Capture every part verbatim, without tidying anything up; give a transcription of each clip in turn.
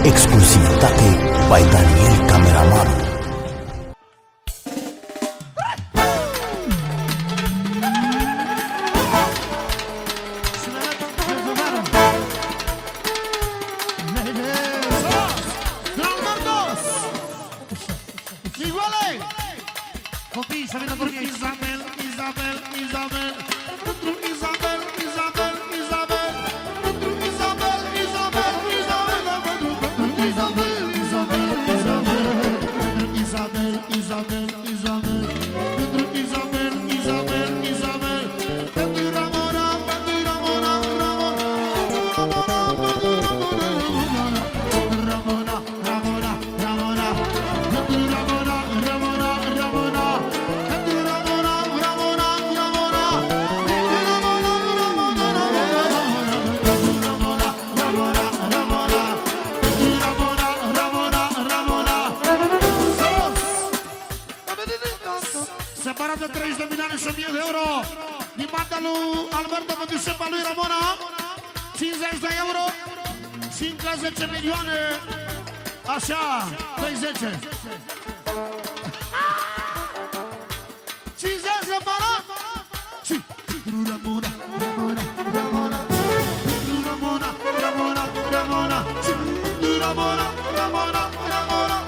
Exclusivitate by Daniel Cameraman. Copii, să vină vorbim Isabel, Isabel, Isabel, pentru Isabel, Isabel, Isabel, pentru Isabel, Isabel, Isabel, pentru Isabel, Isabel, Isabel, pentru Isabel, Isabel, Isabel, pentru Isabel, Isabel, Isabel, pentru Ramona, pentru Ramona, Ramona, Ramona, Ramona, Ramona, pentru Ramona, Ramona, Ramona. Separat de treizeci de milioane și o mie de euro din partea lui Alberto pentru șefa lui Ramona, cincizeci de euro și încă zece milioane, așa, treizeci. cincizeci separat și Ramona, Ramona, Ramona, Ramona, Ramona, Ramona, Ramona, Ramona, Ramona.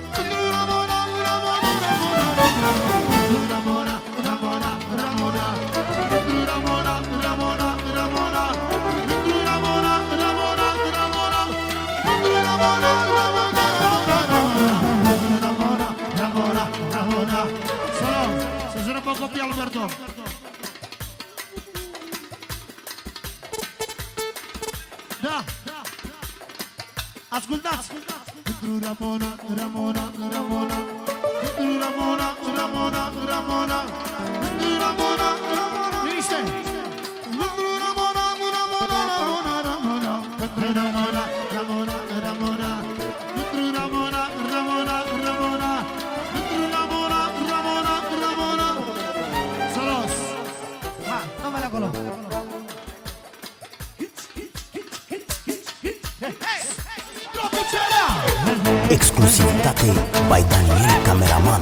Să jură pe copii, Alberto. Da, ascultați. Ramona, Ramona, Ramona, Ramona, Ramona, Ramona, Ramona, liniște. Ramona, Ramona, Ramona, Ramona, Ramona, Ramona, Ramona, Ramona, Ramona, Ramona, Ramona, Ramona, Ramona. Salos. Ha, toma-le acolo. Exclusivitate by Daniel Cameraman.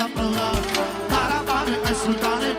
împreună. Caravane, ai sultane,